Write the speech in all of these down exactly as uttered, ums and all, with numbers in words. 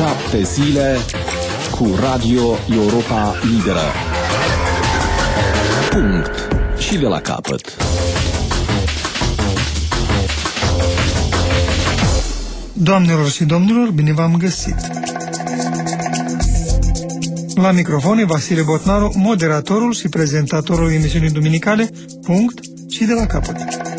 Șapte zile cu Radio Europa Liberă. Punct. Și de la capăt. Doamnelor și domnilor, bine v-am găsit! La microfon e Vasile Botnaru, moderatorul și prezentatorul emisiunii duminicale Punct și de la capăt.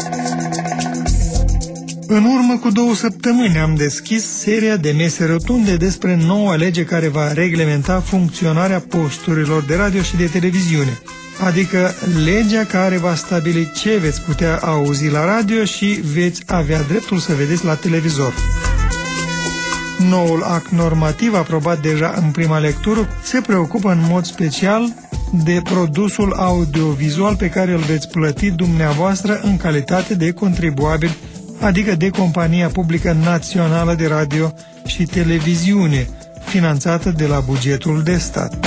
În urmă cu două săptămâni am deschis seria de mese rotunde despre noua lege care va reglementa funcționarea posturilor de radio și de televiziune, adică legea care va stabili ce veți putea auzi la radio și veți avea dreptul să vedeți la televizor. Noul act normativ aprobat deja în prima lectură se preocupă în mod special de produsul audiovizual pe care îl veți plăti dumneavoastră în calitate de contribuabil, adică de Compania Publică Națională de Radio și Televiziune, finanțată de la bugetul de stat.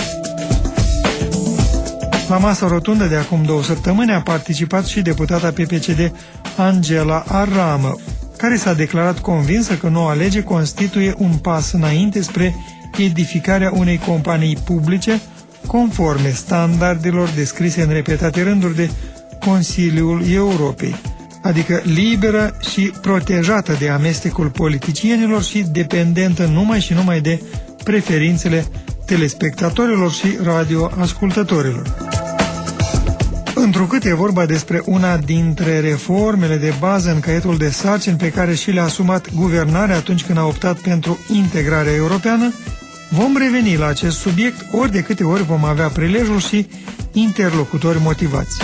La masa rotundă de acum două săptămâni a participat și deputata P P C D Angela Aramă, care s-a declarat convinsă că noua lege constituie un pas înainte spre edificarea unei companii publice conforme standardelor descrise în repetate rânduri de Consiliul Europei, adică liberă și protejată de amestecul politicienilor și dependentă numai și numai de preferințele telespectatorilor și radioascultătorilor. Întrucât e vorba despre una dintre reformele de bază în caietul de sarcini pe care și le-a asumat guvernarea atunci când a optat pentru integrarea europeană, vom reveni la acest subiect ori de câte ori vom avea prilejul și interlocutori motivați.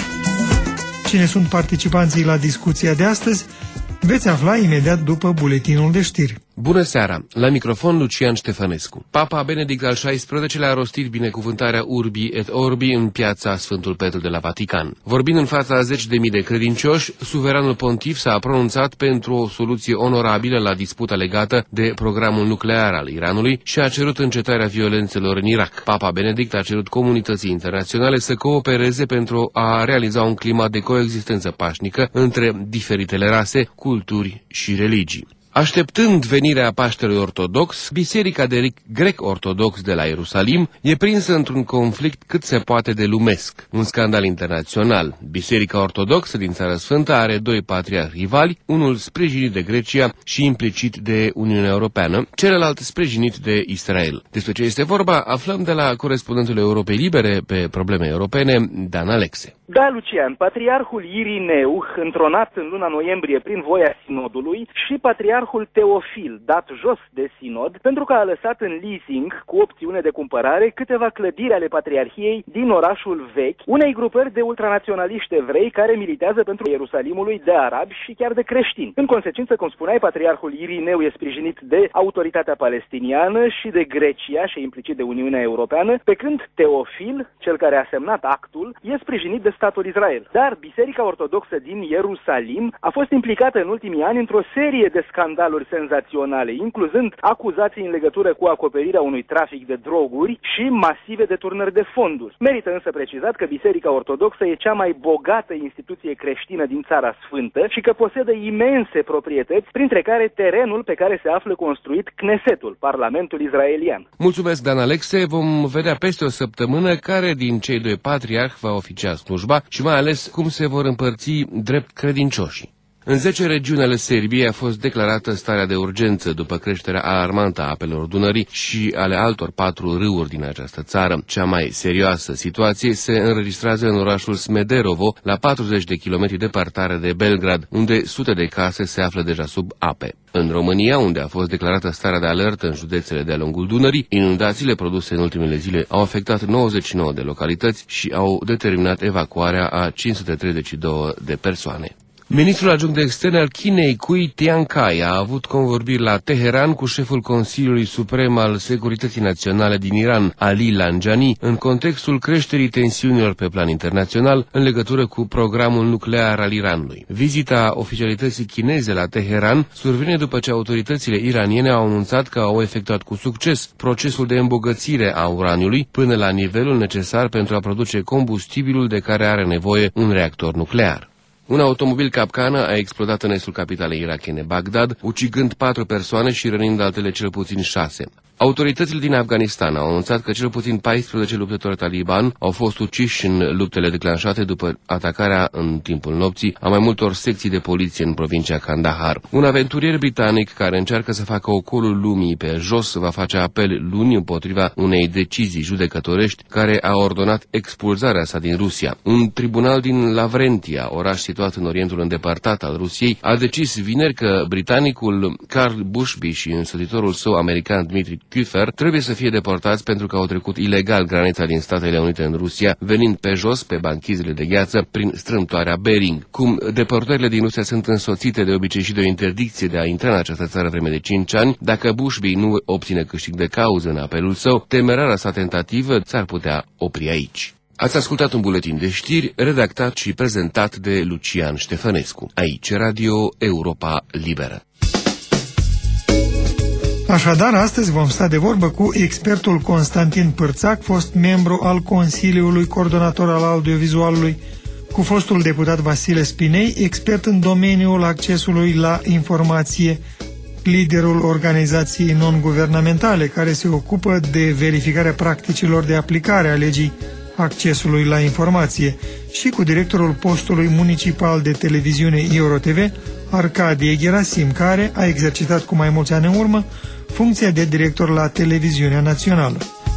Cine sunt participanții la discuția de astăzi, veți afla imediat după buletinul de știri. Bună seara! La microfon Lucian Ștefănescu. Papa Benedict al șaisprezecelea a rostit binecuvântarea Urbi et Orbi în piața Sfântul Petru de la Vatican. Vorbind în fața a zeci de mii de credincioși, suveranul pontif s-a pronunțat pentru o soluție onorabilă la disputa legată de programul nuclear al Iranului și a cerut încetarea violențelor în Irak. Papa Benedict a cerut comunității internaționale să coopereze pentru a realiza un climat de coexistență pașnică între diferitele rase, culturi și religii. Așteptând venirea Paștelui Ortodox, Biserica de Ric Grec-Ortodox de la Ierusalim e prinsă într-un conflict cât se poate de lumesc, un scandal internațional. Biserica Ortodoxă din Țara Sfântă are doi patriarhi rivali, unul sprijinit de Grecia și implicit de Uniunea Europeană, celălalt sprijinit de Israel. Despre ce este vorba, aflăm de la corespondentul Europei Libere pe probleme europene, Dan Alexe. Da, Lucian, patriarhul Irineu, întronat în luna noiembrie prin voia sinodului, și patriarhul Teofil, dat jos de sinod, pentru că a lăsat în leasing, cu opțiune de cumpărare, câteva clădiri ale patriarhiei din orașul vechi, unei grupări de ultranaționaliști evrei care militează pentru Ierusalimului de arabi și chiar de creștini. În consecință, cum spuneai, patriarhul Irineu e sprijinit de autoritatea palestiniană și de Grecia și implicit de Uniunea Europeană, pe când Teofil, cel care a semnat actul, e sprijinit de statul Israel. Dar Biserica Ortodoxă din Ierusalim a fost implicată în ultimii ani într-o serie de scandaluri senzaționale, incluzând acuzații în legătură cu acoperirea unui trafic de droguri și masive deturnări de fonduri. Merită însă precizat că Biserica Ortodoxă e cea mai bogată instituție creștină din Țara Sfântă și că posedă imense proprietăți, printre care terenul pe care se află construit Knesetul, Parlamentul Israelian. Mulțumesc, Dan Alexe. Vom vedea peste o săptămână care din cei doi patriarhi va oficia slujba și mai ales cum se vor împărți drept credincioșii. În zece regiuni ale Serbiei a fost declarată starea de urgență după creșterea alarmantă a apelor Dunării și ale altor patru râuri din această țară. Cea mai serioasă situație se înregistrează în orașul Smederevo, la patruzeci de kilometri departare de Belgrad, unde sute de case se află deja sub ape. În România, unde a fost declarată starea de alertă în județele de-a lungul Dunării, inundațiile produse în ultimele zile au afectat nouăzeci și nouă de localități și au determinat evacuarea a cinci sute treizeci și doi de persoane. Ministrul adjunct de externe al Chinei, Cui Tiankai, a avut convorbiri la Teheran cu șeful Consiliului Suprem al Securității Naționale din Iran, Ali Lanjani, în contextul creșterii tensiunilor pe plan internațional în legătură cu programul nuclear al Iranului. Vizita oficialității chineze la Teheran survine după ce autoritățile iraniene au anunțat că au efectuat cu succes procesul de îmbogățire a uraniului până la nivelul necesar pentru a produce combustibilul de care are nevoie un reactor nuclear. Un automobil capcană a explodat în estul capitalei irakiene, Bagdad, ucigând patru persoane și rănind altele cel puțin șase. Autoritățile din Afganistan au anunțat că cel puțin paisprezece luptători taliban au fost uciși în luptele declanșate după atacarea în timpul nopții a mai multor secții de poliție în provincia Kandahar. Un aventurier britanic care încearcă să facă ocolul lumii pe jos va face apel luni împotriva unei decizii judecătorești care a ordonat expulzarea sa din Rusia. Un tribunal din Lavrentia, oraș situat în Orientul îndepărtat al Rusiei, a decis vineri că britanicul Carl Bushby și însoțitorul său american Dmitri Küfer trebuie să fie deportați pentru că au trecut ilegal granița din Statele Unite în Rusia, venind pe jos pe banchizele de gheață prin strâmtoarea Bering. Cum deportările din Rusia sunt însoțite de obicei și de o interdicție de a intra în această țară vreme de cinci ani, dacă Bushby nu obține câștig de cauză în apelul său, temerarea sa tentativă s-ar putea opri aici. Ați ascultat un buletin de știri redactat și prezentat de Lucian Ștefănescu. Aici Radio Europa Liberă. Așadar, astăzi vom sta de vorbă cu expertul Constantin Pârțac, fost membru al Consiliului Coordonator al Audiovizualului, cu fostul deputat Vasile Spinei, expert în domeniul accesului la informație, liderul organizației non-guvernamentale care se ocupă de verificarea practicilor de aplicare a legii accesului la informație, și cu directorul postului municipal de televiziune EuroTV, Arcadie Gerasim, care a exercitat cu mai mulți ani în urmă funcția de director la Televiziunea Națională.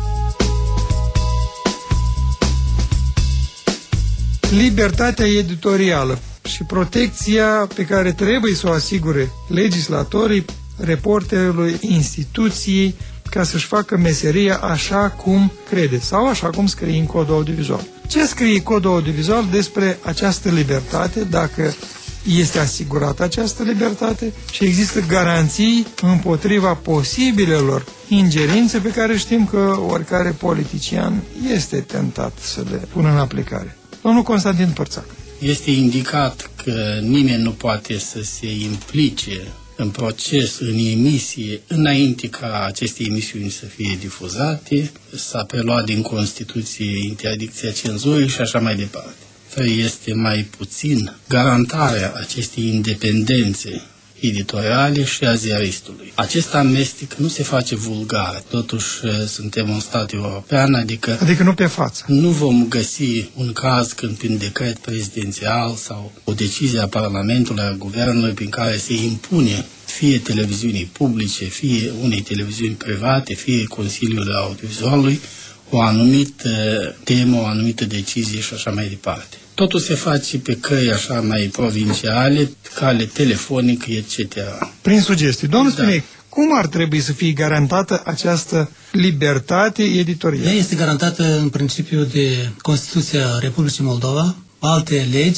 Libertatea editorială și protecția pe care trebuie să o asigure legislatorii, reporterului, instituției, ca să-și facă meseria așa cum crede sau așa cum scrie în codul audiovizual. Ce scrie codul audiovizual despre această libertate, dacă este asigurată această libertate și există garanții împotriva posibilelor ingerințe pe care știm că oricare politician este tentat să le pună în aplicare. Domnul Constantin Pârțac. Este indicat că nimeni nu poate să se implice în proces, în emisie, înainte ca aceste emisiuni să fie difuzate, s-a preluat din Constituție interdicția cenzurii și așa mai departe. Este mai puțin garantarea acestei independențe editoriale și a ziaristului. Acest amestec nu se face vulgar, totuși suntem un stat european, adică, adică nu pe față. Nu vom găsi un caz când prin decret prezidențial sau o decizie a Parlamentului, a Guvernului, prin care se impune fie televiziunii publice, fie unei televiziuni private, fie Consiliul Audiovizualului, o anumită temă, o anumită decizie și așa mai departe. Totul se face pe căi așa mai provinciale, cale telefonică, et cetera. Prin sugestii. Domnul da. Spinei, cum ar trebui să fie garantată această libertate editorială? Ea este garantată în principiu de Constituția Republicii Moldova, alte legi,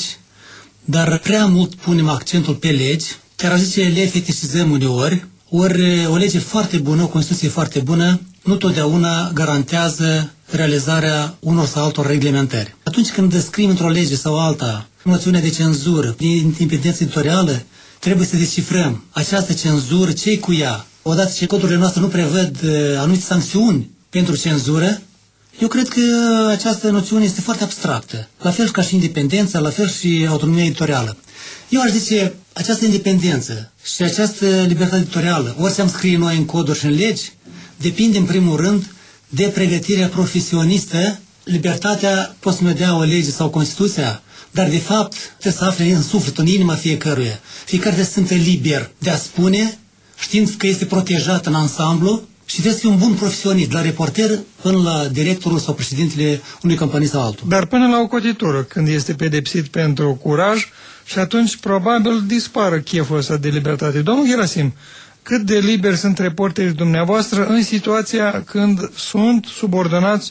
dar prea mult punem accentul pe legi, chiar aș zice le fetișizăm uneori, ori o lege foarte bună, o Constituție foarte bună, nu totdeauna garantează realizarea unor sau altor reglementări. Atunci când scriem într-o lege sau alta noțiunea de cenzură, de independență editorială, trebuie să descifrăm această cenzură, ce-i cu ea. Odată ce codurile noastre nu prevăd anumite sancțiuni pentru cenzură, eu cred că această noțiune este foarte abstractă. La fel ca și independența, la fel și autonomia editorială. Eu aș zice, această independență și această libertate editorială, orice am scrie noi în coduri și în legi, depinde în primul rând de pregătirea profesionistă. Libertatea poți să-mi dea o lege sau Constituția, dar de fapt trebuie să afle în suflet, în inima fiecăruia. Fiecare trebuie să se simtă liber de a spune, știind că este protejat în ansamblu, și trebuie să fie un bun profesionist, la reporter până la directorul sau președintele unei companii sau altul. Dar până la o cotitură, când este pedepsit pentru curaj, și atunci probabil dispară cheful ăsta de libertate. Domnul Gerasim, cât de liberi sunt reporterii dumneavoastră în situația când sunt subordonați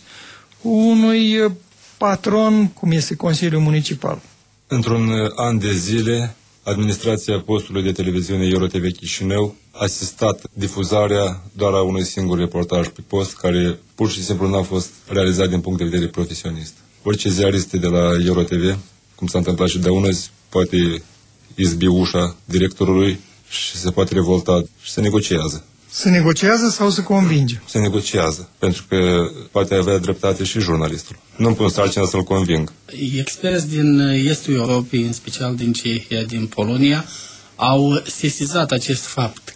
unui patron, cum este Consiliul Municipal? Într-un an de zile, administrația postului de televiziune EuroTV Chișinău a asistat difuzarea doar a unui singur reportaj pe post, care pur și simplu n-a fost realizat din punct de vedere profesionist. Orice ziarist de la EuroTV, cum s-a întâmplat și de unăzi, poate izbi ușa directorului și se poate revolta și se negociază. Se negociază sau se convinge? Se negociază, pentru că poate avea dreptate și jurnalistul. Nu-mi pun sarcina să-l conving. Experți din estul Europei, în special din Cehia, din Polonia, au sesizat acest fapt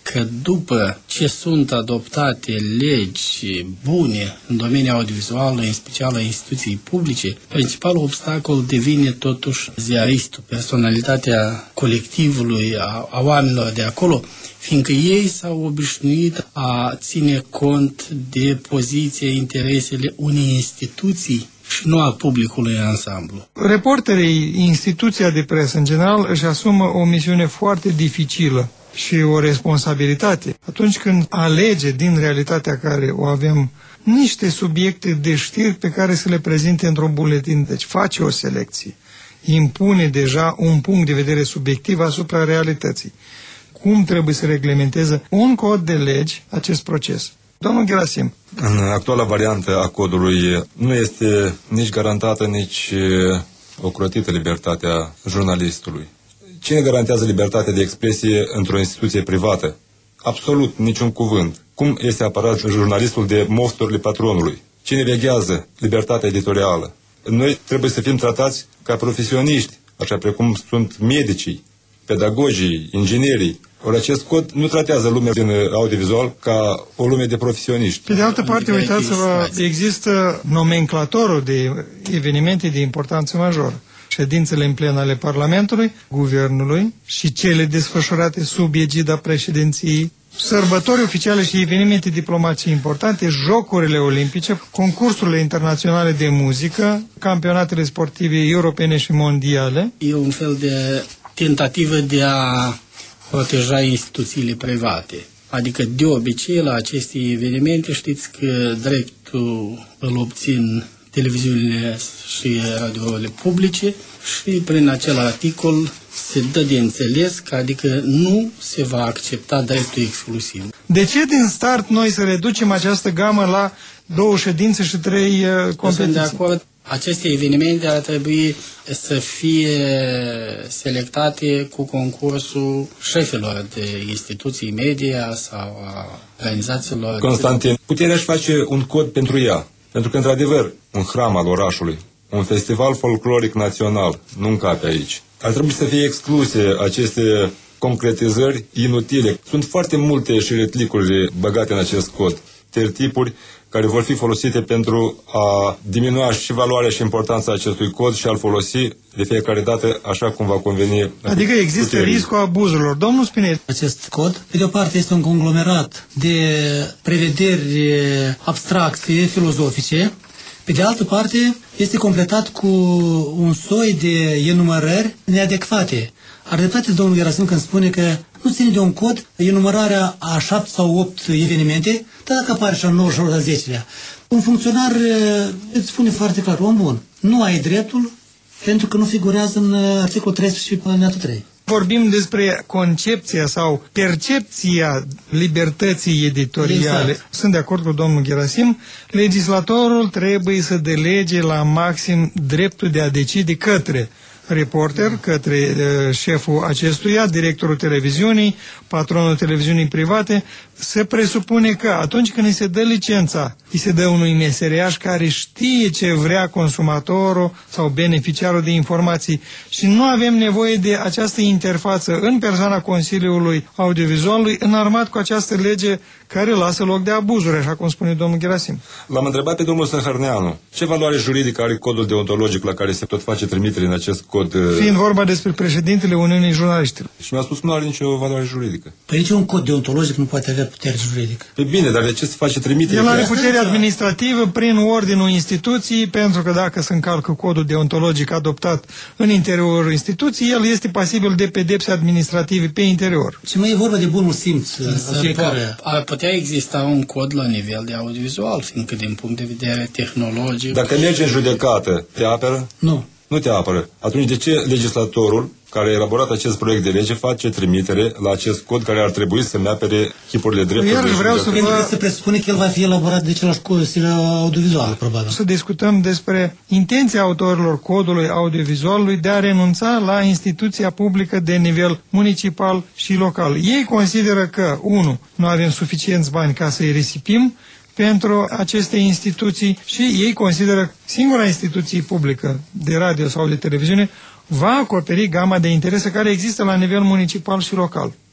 că după ce sunt adoptate legi bune în domeniul audiovizual, în special la instituții publice, principalul obstacol devine totuși ziaristul, personalitatea colectivului, a, a oamenilor de acolo, fiindcă ei s-au obișnuit a ține cont de poziția, interesele unei instituții și nu a publicului în ansamblu. Reporterii, instituția de presă în general, își asumă o misiune foarte dificilă și o responsabilitate atunci când alege din realitatea care o avem niște subiecte de știri pe care să le prezinte într-un buletin. Deci face o selecție, impune deja un punct de vedere subiectiv asupra realității. Cum trebuie să reglementeze un cod de legi acest proces? Domnul Gerasim. În actuala variantă a codului nu este nici garantată, nici ocrotită libertatea jurnalistului. Cine garantează libertatea de expresie într-o instituție privată? Absolut niciun cuvânt. Cum este apărat jurnalistul de mofturile patronului? Cine veghează libertatea editorială? Noi trebuie să fim tratați ca profesioniști, așa precum sunt medicii, pedagogii, inginerii. Ori acest cod nu tratează lumea din audiovizual ca o lume de profesioniști. Pe de altă parte, uitați-vă, există nomenclatorul de evenimente de importanță majoră. Ședințele în plen ale Parlamentului, Guvernului și cele desfășurate sub egida președinției, sărbători oficiale și evenimente diplomatice importante, jocurile olimpice, concursurile internaționale de muzică, campionatele sportive europene și mondiale. E un fel de tentativă de a proteja instituțiile private. Adică, de obicei, la aceste evenimente, știți că dreptul îl obțin televiziunile și radiourile publice și prin acel articol se dă de înțeles că adică nu se va accepta dreptul exclusiv. De ce din start noi să reducem această gamă la două ședințe și trei uh, competiții? Sunt de acord. Aceste evenimente ar trebui să fie selectate cu concursul șefilor de instituții media sau a organizațiilor. Constantin, puterea își face un cod pentru ea. Pentru că, într-adevăr, un hram al orașului, un festival folcloric național, nu încape aici. Ar trebui să fie excluse aceste concretizări inutile. Sunt foarte multe șiretlicuri băgate în acest cod, tertipuri care vor fi folosite pentru a diminua și valoarea și importanța acestui cod și a-l folosi de fiecare dată așa cum va conveni. Adică există puterii. Riscul abuzurilor. Domnul Spinel. Acest cod, pe de o parte, este un conglomerat de prevederi abstracte, filozofice. Pe de altă parte, este completat cu un soi de enumărări neadecvate. Are dreptate domnul Gerasim când spune că nu ține de un cod enumărarea a șapte sau opt evenimente, dar dacă apare și a nouă și a zecelea. Un funcționar îți spune foarte clar, om bun, nu ai dreptul pentru că nu figurează în articolul treisprezece și alineatul trei. Vorbim despre concepția sau percepția libertății editoriale. Exact. Sunt de acord cu domnul Gerasim. Legislatorul trebuie să delege la maxim dreptul de a decide către reporter, către uh, șeful acestuia, directorul televiziunii, patronul televiziunii private. Se presupune că atunci când îi se dă licența, îi se dă unui meseriaș care știe ce vrea consumatorul sau beneficiarul de informații și nu avem nevoie de această interfață în persoana Consiliului Audiovizualului înarmat cu această lege care lasă loc de abuzuri, așa cum spune domnul Gerasim. L-am întrebat pe domnul Săhărneanu, ce valoare juridică are codul deontologic la care se tot face trimitere în acest cod? Fiind vorba despre președintele Uniunii Jurnaliștilor. Și mi-a spus că nu are nicio valoare juridică. Păi nici un cod deontologic nu poate avea putere juridică. Pe bine, dar de ce se face trimitere? El are putere administrativă prin ordinul instituției, pentru că dacă se încalcă codul deontologic adoptat în interiorul instituției, el este pasibil de pedepse administrative pe interior. Și mai e vorba de bunul simț. Ar putea exista un cod la nivel de audiovizual, fiindcă din punct de vedere tehnologic... Dacă mergi în judecată, te apără? Nu. Nu te apără. Atunci de ce legislatorul care a elaborat acest proiect de lege face trimitere la acest cod care ar trebui să-mi apere chipurile drepturilor? Iar vreau să vă... Se presupune că el va fi elaborat de celălalt Consiliu Audiovizual, probabil. Să discutăm despre intenția autorilor codului audiovizualului de a renunța la instituția publică de nivel municipal și local. Ei consideră că, unu, nu avem suficienți bani ca să-i risipim pentru aceste instituții și ei consideră că singura instituție publică de radio sau de televiziune va acoperi gama de interese care există la nivel municipal și local.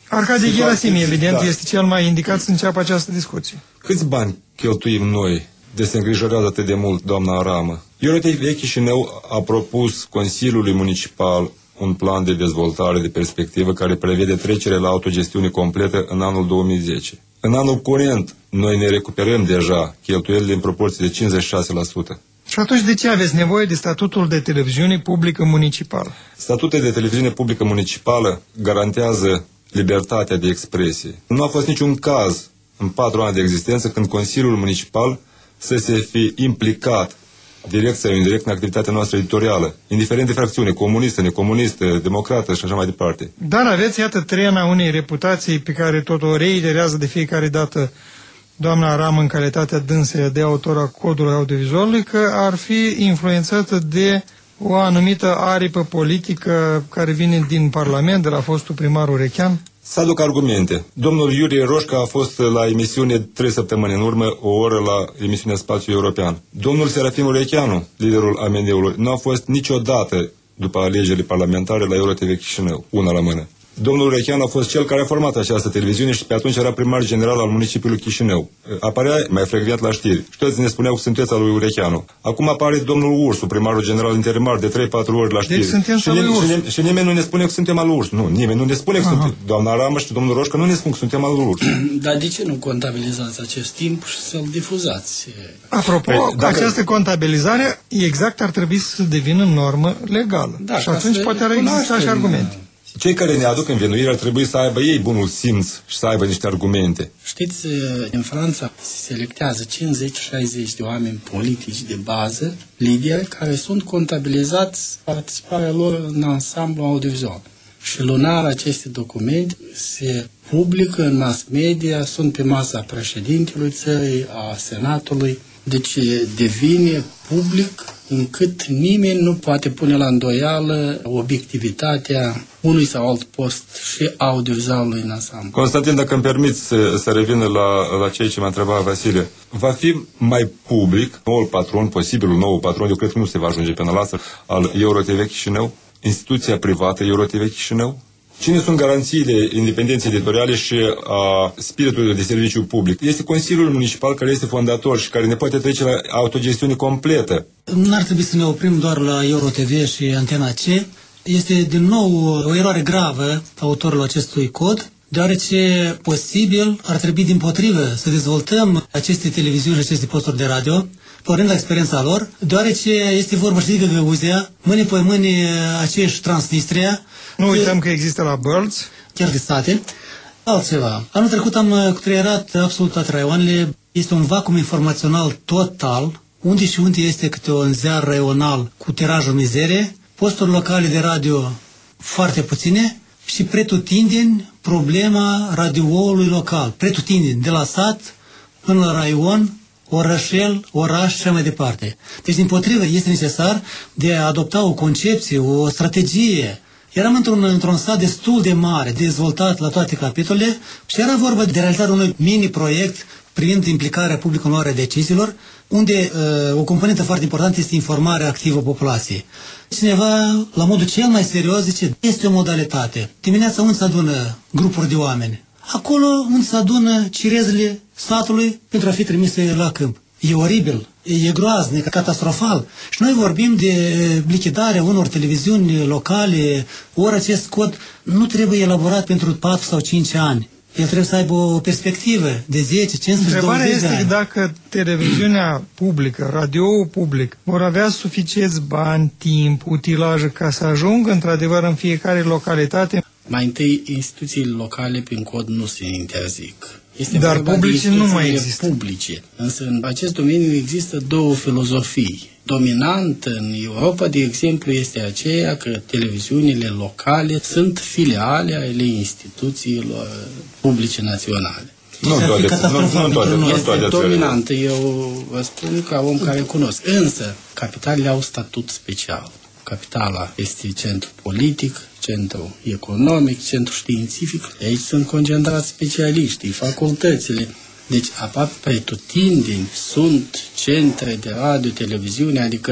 Arcadie Gerasim, evident, da. este cel mai indicat să înceapă această discuție. Câți bani cheltuim noi de se îngrijorează atât de mult doamna Aramă? EuroTV Chișinău a propus Consiliului Municipal un plan de dezvoltare de perspectivă care prevede trecere la autogestiune completă în anul două mii zece. În anul curent, noi ne recuperăm deja cheltuielile în proporție de cincizeci și șase la sută. Și atunci de ce aveți nevoie de statutul de televiziune publică municipală? Statutul de televiziune publică municipală garantează libertatea de expresie. Nu a fost niciun caz în patru ani de existență când Consiliul Municipal să se fi implicat direct sau indirect în activitatea noastră editorială, indiferent de fracțiune, comunistă, necomunistă, democrată și așa mai departe. Dar aveți, iată, trena unei reputații pe care tot o reiterează de fiecare dată doamna Aramă în calitatea dânsei de autor a codului audiovizualului, că ar fi influențată de o anumită aripă politică care vine din Parlament, de la fostul primar Urechean. Să aduc argumente. Domnul Iurie Roșca a fost la emisiune trei săptămâni în urmă, o oră la emisiunea Spațiu European. Domnul Serafim Urecheanu, liderul A M D-ului, nu a fost niciodată după alegerile parlamentare la EuroTV Chișinău, una la mână. Domnul Urecheanu a fost cel care a format această televiziune și pe atunci era primar general al municipiului Chișinău. Apărea mai frecvent la știri și toți ne spuneau că sunteți al lui Urecheanu. Acum apare domnul Ursu, primarul general interimar, de trei patru ori la știri. Deci suntem și, al lui Ursu. și, și nimeni nu ne spune că suntem al lui Ursu. Nu, nimeni nu ne spune că Aha. suntem. Doamna Aramă și domnul Roșca nu ne spun că suntem al lui Ursu. Dar de ce nu contabilizați acest timp și să-l difuzați? Apropo, Păi, dacă- această contabilizare exact ar trebui să devină normă legală. Da, și ca atunci să poate ar exista și cunoaștem, argumente. Cei care ne aduc învinuiri ar trebui să aibă ei bunul simț și să aibă niște argumente. Știți, în Franța se selectează cincizeci șaizeci de oameni politici de bază, lideri, care sunt contabilizați participarea lor în ansamblu audiovizual. Și lunar aceste documente se publică în mass media, sunt pe masa președintelui țării, a senatului, deci devine public încât nimeni nu poate pune la îndoială obiectivitatea unui sau alt post și audiovizualului în ansamblu. Constantin, dacă îmi permiți să, să revină la, la ceea ce m-a întrebat Vasile, va fi mai public noul patron, posibilul nou patron, eu cred că nu se va ajunge până la asta, al EuroTV Chișinău, instituția privată EuroTV Chișinău? Cine sunt garanțiile independenței editoriale și a spiritului de serviciu public? Este Consiliul Municipal care este fondator și care ne poate trece la autogestiune completă. N-ar trebui să ne oprim doar la EuroTV și Antena C. Este din nou o eroare gravă autorul acestui cod, deoarece posibil ar trebui dimpotrivă să dezvoltăm aceste televiziuni și aceste posturi de radio, pornind la experiența lor, deoarece este vorba, știi că Găuzea, mâine pe mâine aceeași Transnistria. Nu uităm că există la Bălți. Chiar de state. Altceva. Anul trecut am cutreierat absolut toate raioanele. Este un vacuum informațional total, unde și unde este câte un ziar raional cu tirajul mizerie, posturi locale de radio foarte puține și pretutindeni problema radioului local. Pretutindeni, de la sat până la raion, orășel, oraș și mai departe. Deci, din potrivă, este necesar de a adopta o concepție, o strategie. Eram într-un, într-un stat destul de mare, dezvoltat la toate capitolele și era vorba de realizarea unui mini-proiect prin implicarea publicului în luarea deciziilor, unde uh, o componentă foarte importantă este informarea activă populației. Cineva, la modul cel mai serios, zice, este o modalitate. Dimineața unde se adună grupuri de oameni? Acolo unde se adună cirezele satului pentru a fi trimise la câmp. E oribil, e groaznic, catastrofal. Și noi vorbim de lichidarea unor televiziuni locale, ori acest cod nu trebuie elaborat pentru patru sau cinci ani. El trebuie să aibă o perspectivă de zece, cincisprezece, Întrebarea douăzeci de este ani. dacă televiziunea publică, radioul public, vor avea suficienți bani, timp, utilaje ca să ajungă într-adevăr în fiecare localitate. Mai întâi, instituțiile locale prin cod nu se interzic. Este Dar vorba de publice nu mai instituțiile există. Publice. Însă în acest domeniu există două filozofii. Dominantă în Europa, de exemplu, este aceea că televiziunile locale sunt filiale ale instituțiilor publice naționale. Nu ar fi toate, nu, catastrofal nu toate, pentru noi. nu Este toate țările. dominantă, eu vă spun ca om care cunosc. Însă, capitalele au statut special. Capitala este centru politic, centru economic, centru științific. Aici sunt concentrați specialiștii, facultățile. Deci, aproape pretutindeni sunt centre de radio, televiziune, adică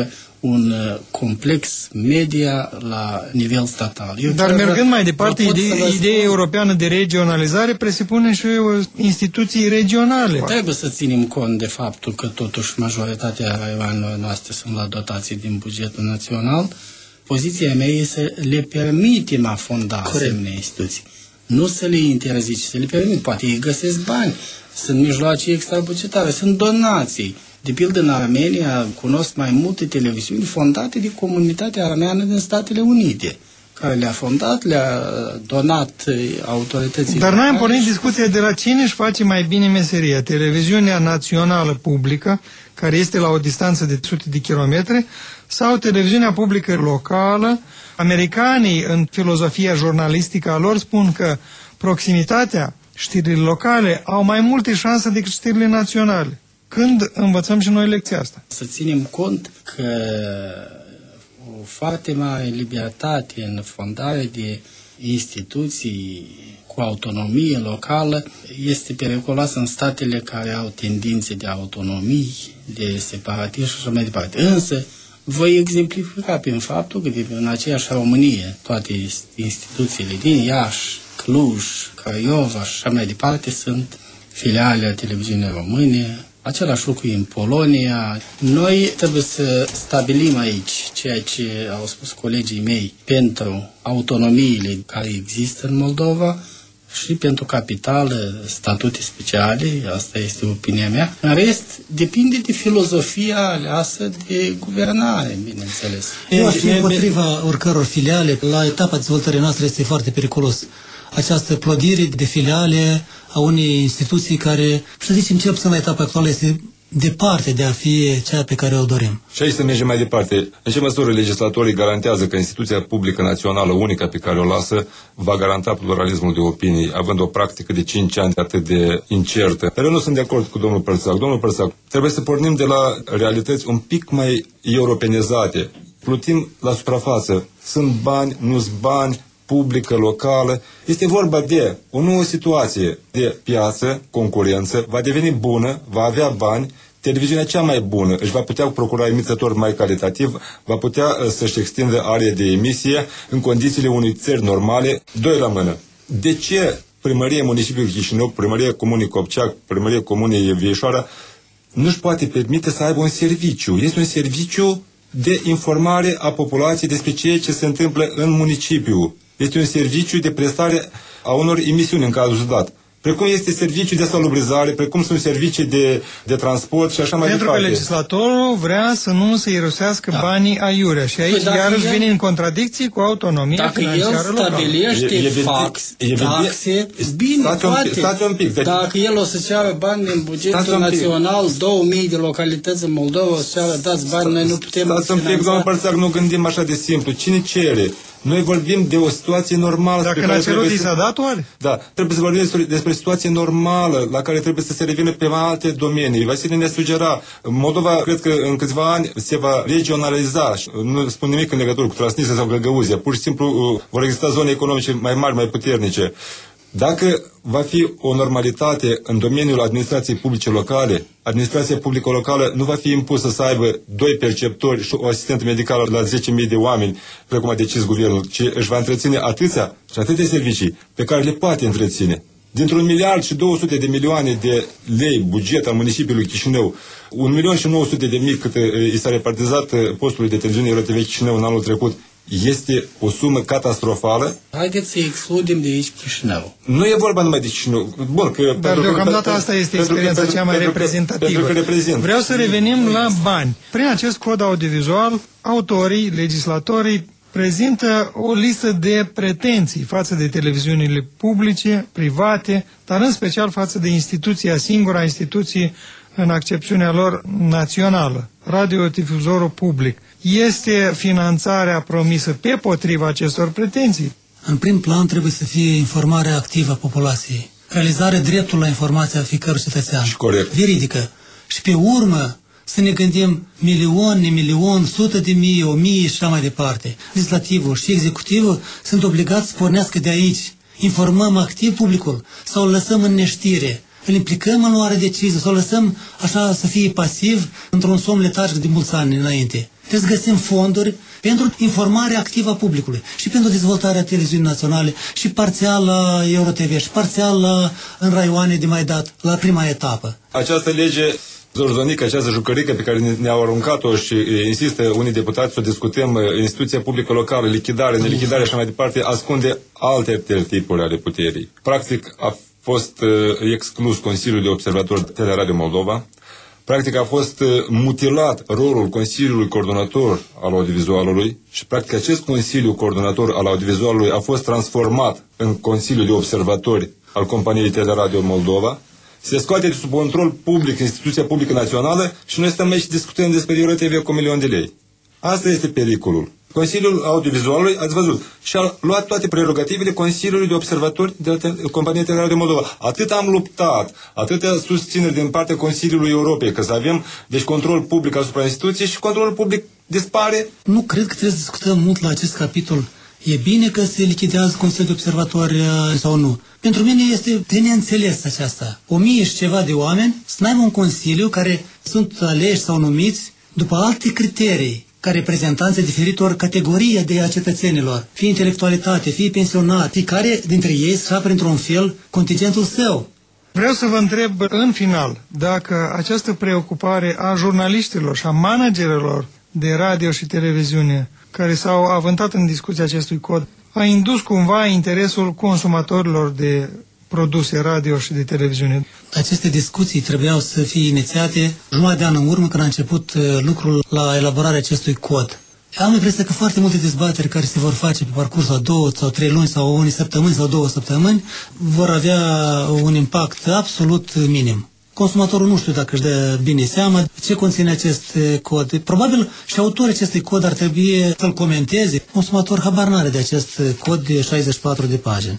un complex media la nivel statal. Eu Dar mergând mai departe, idee, vă... ideea europeană de regionalizare presupune și instituții regionale. Trebuie să ținem cont de faptul că totuși majoritatea raioanelor noastre sunt la dotații din bugetul național. Poziția mea este să le permitem a fonda asemenea instituții. Nu să le interzici, să le permit. Poate ei găsesc bani, sunt mijloace extrabugetare, sunt donații. De pildă, în Armenia cunosc mai multe televiziuni fondate de comunitatea armeană din Statele Unite, care le-a fondat, le-a donat autoritățile. Dar noi am pornit discuția de la cine își face mai bine meseria. Televiziunea națională publică, care este la o distanță de sute de kilometri, sau televiziunea publică locală. Americanii, în filozofia jurnalistică a lor, spun că proximitatea, știrile locale, au mai multe șanse decât știrile naționale. Când învățăm și noi lecția asta? Să ținem cont că o foarte mare libertate în fondare de instituții cu autonomie locală este periculoasă în statele care au tendințe de autonomii, de separatism și așa mai departe. Însă, voi exemplifica prin faptul că în aceeași Românie toate instituțiile din Iași, Cluj, Craiova și așa mai departe sunt filiale a televiziunii române. Același lucru în Polonia. Noi trebuie să stabilim aici ceea ce au spus colegii mei pentru autonomiile care există în Moldova și pentru capitală, statute speciale, asta este opinia mea. În rest, depinde de filozofia aleasă de guvernare, bineînțeles. Eu aș fi împotriva oricăror filiale. La etapa dezvoltării noastre este foarte periculos această plodire de filiale a unei instituții care, să zicem, cel puțin la etapa actuală, este departe de a fi cea pe care o dorim. Și aici să mergem mai departe. În ce măsură legislatorii garantează că instituția publică națională, unica pe care o lasă, va garanta pluralismul de opinii, având o practică de cinci ani atât de incertă? Dar eu nu sunt de acord cu domnul Părțac. Domnul Părțac, trebuie să pornim de la realități un pic mai europenizate. Plutim la suprafață. Sunt bani, nu-s bani, publică, locală. Este vorba de o nouă situație de piață, concurență, va deveni bună, va avea bani, televiziunea cea mai bună își va putea procura emițător mai calitativ, va putea uh, să-și extindă area de emisie în condițiile unei țări normale, doi la mână. De ce Primăria Municipiului Chișinău, Primăria Comunei Copceac, Primăria Comunei Vieșoara nu-și poate permite să aibă un serviciu? Este un serviciu de informare a populației despre ceea ce se întâmplă în municipiu. Este un serviciu de prestare a unor emisiuni în cazul dat. Precum este serviciu de salubrizare, precum sunt servicii de, de transport și așa mai Pentru departe. Pentru că legislatorul vrea să nu se irosească da. banii aiurea. Și aici păi iarăși el, vine în contradicție cu autonomia dacă financiară locală. Dacă el stabilește e, e, fax, e, taxe, bine, stați poate. Un, stați un pic. Deci, dacă el o să ceară bani în bugetul național, două mii de localități în Moldova, o să ceară dați bani, noi nu putem Stați un pic, domnul Părțac, nu gândim așa de simplu. Cine cere? Noi vorbim de o situație normală. Dacă n-a cerut, i s-a dat oare? Da, trebuie să vorbim despre, despre situație normală, la care trebuie să se revină pe mai alte domenii. Vasile ne sugera, Moldova, cred că în câțiva ani se va regionaliza. Nu spun nimic în legătură cu Transnistria sau Găgăuzia. Pur și simplu vor exista zone economice mai mari, mai puternice. Dacă va fi o normalitate în domeniul administrației publice locale, administrația publică locală nu va fi impusă să aibă doi perceptori și o asistentă medicală la zece mii de oameni, precum a decis guvernul, ci își va întreține atâția și atâtea servicii pe care le poate întreține. Dintr-un miliard și două sute de milioane de lei buget al municipiului Chișinău, un milion și nouă sute de mii cât i s-a repartizat postului de televiziune Euro T V Chișinău în anul trecut, este o sumă catastrofală. Haideți să excludem de aici Chișinău. Nu e vorba numai de Chișinău. Bun, că dar deocamdată asta este experiența cea mai reprezentativă. Vreau să revenim la bani. Prin acest cod audiovizual, autorii, legislatorii prezintă o listă de pretenții față de televiziunile publice, private, dar în special față de instituția, singura instituție în accepțiunea lor națională, radiodifuzorul public. Este finanțarea promisă pe potriva acestor pretenții? În prim plan trebuie să fie informarea activă a populației, realizarea dreptului la informația fiecărui cetățean, veridică. Și pe urmă să ne gândim milion, nemilion, sute de mii, o mie și așa mai departe. Legislativul și executivul sunt obligați să pornească de aici. Informăm activ publicul sau îl lăsăm în neștire, îl implicăm în luarea decizie sau îl lăsăm așa să fie pasiv într-un somn letargic de mulți ani înainte. Trebuie să găsim fonduri pentru informarea activă a publicului și pentru dezvoltarea televiziunii naționale și parțial la EuroTV și parțial la, în raioane de mai dat, la prima etapă. Această lege zorzonică, această jucărică pe care ne-au aruncat-o și insistă unii deputați să o discutăm, instituția publică locală, lichidare, nelichidare și așa mai departe, ascunde alte tipuri ale puterii. Practic a fost uh, exclus Consiliul de Observatori Teleradio Moldova. Practic a fost uh, mutilat rolul Consiliului Coordonator al Audiovizualului și practic acest Consiliu Coordonator al Audiovizualului a fost transformat în Consiliul de Observatori al Companiei Teleradio Moldova. Se scoate de sub control public instituția publică națională și noi stăm aici și discutăm despre EuroTV cu un milion de lei. Asta este pericolul. Consiliul Audiovizualului, ați văzut, și-a luat toate prerogativele Consiliului de Observatori de la te- Compania Teleradio Moldova. Atât am luptat, atâtea susțineri din partea Consiliului Europei, că să avem deci control public asupra instituției și controlul public dispare. Nu cred că trebuie să discutăm mult la acest capitol. E bine că se lichidează Consiliul de Observatori sau nu. Pentru mine este de neînțeles aceasta. O mie și ceva de oameni să n-aibă un consiliu care sunt aleși sau numiți după alte criterii, ca reprezentanțe diferitor categorii de a cetățenilor, fie intelectualitate, fie pensionat, fiecare dintre ei să apere într-un fel contingentul său. Vreau să vă întreb în final dacă această preocupare a jurnaliștilor și a managerilor de radio și televiziune care s-au avântat în discuția acestui cod a indus cumva interesul consumatorilor de produse radio și de televiziune. Aceste discuții trebuiau să fie inițiate jumătate de an în urmă când a început lucrul la elaborarea acestui cod. Am impresia că foarte multe dezbateri care se vor face pe parcursul a două sau trei luni sau unei săptămâni sau două săptămâni vor avea un impact absolut minim. Consumatorul nu știu dacă își dă bine seama ce conține acest cod. Probabil și autorii acestui cod ar trebui să-l comenteze. Consumatorul habar n-are de acest cod de șaizeci și patru de pagini.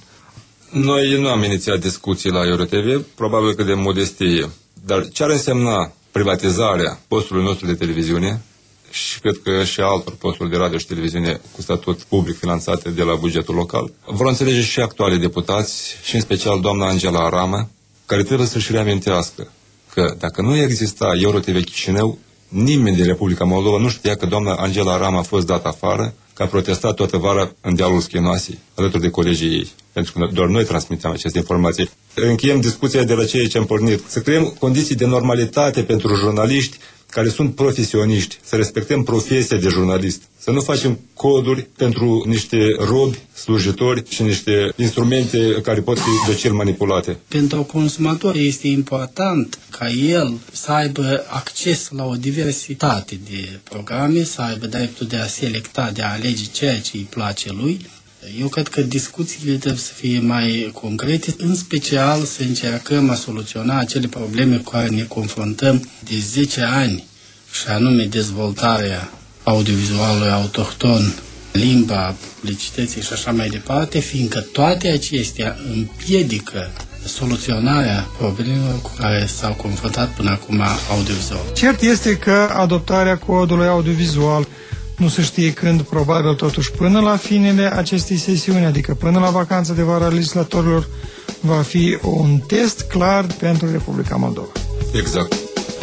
Noi nu am inițiat discuții la EuroTV, probabil că de modestie. Dar ce ar însemna privatizarea postului nostru de televiziune și cred că și altor posturi de radio și televiziune cu statut public finanțate de la bugetul local, vor înțelege și actualii deputați și în special doamna Angela Aramă, care trebuie să-și reamintească că dacă nu exista EuroTV Chișinău, nimeni din Republica Moldova nu știa că doamna Angela Aramă a fost dată afară, că a protestat toată vara în dealul Schinoasei, alături de colegii ei, pentru că doar noi transmiteam aceste informații. Încheiem discuția de la ceea ce am pornit. Să creăm condiții de normalitate pentru jurnaliști care sunt profesioniști, să respectăm profesia de jurnalist, să nu facem coduri pentru niște robi, slujitori și niște instrumente care pot fi docil manipulate. Pentru consumator este important ca el să aibă acces la o diversitate de programe, să aibă dreptul de a selecta, de a alege ceea ce îi place lui. Eu cred că discuțiile trebuie să fie mai concrete, în special să încercăm a soluționa acele probleme cu care ne confruntăm de zece ani, și anume dezvoltarea audiovizualului autohton, limba, publicității și așa mai departe, fiindcă toate acestea împiedică soluționarea problemelor cu care s-au confruntat până acum audiovizual. Cert este că adoptarea codului audiovizual nu se știe când, probabil totuși până la finele acestei sesiuni, adică până la vacanța de vară a legislatorilor, va fi un test clar pentru Republica Moldova. Exact.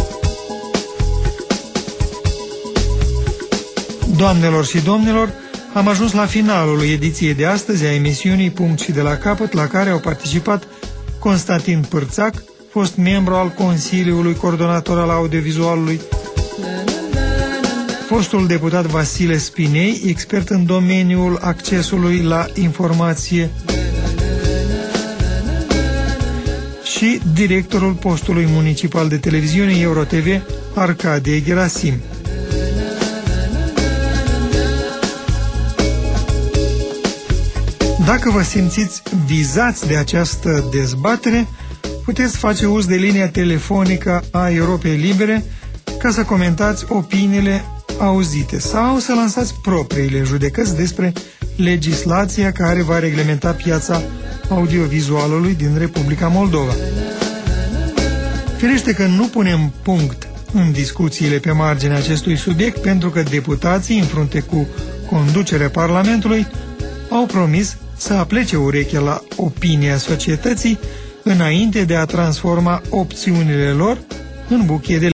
Doamnelor și domnilor, am ajuns la finalul ediției de astăzi a emisiunii Punct și de la capăt, la care au participat Constantin Pârțac, fost membru al Consiliului Coordonator al Audiovizualului, fostul deputat Vasile Spinei, expert în domeniul accesului la informație, și directorul postului municipal de televiziune EuroTV, Arcadie Gerasim. Dacă vă simțiți vizați de această dezbatere, puteți face uz de linia telefonică a Europei Libere ca să comentați opiniile auzite sau să lansați propriile judecăți despre legislația care va reglementa piața audiovizualului din Republica Moldova. Firește că nu punem punct în discuțiile pe marginea acestui subiect, pentru că deputații, în frunte cu conducerea Parlamentului, au promis să aplece urechea la opinia societății înainte de a transforma opțiunile lor în buchie de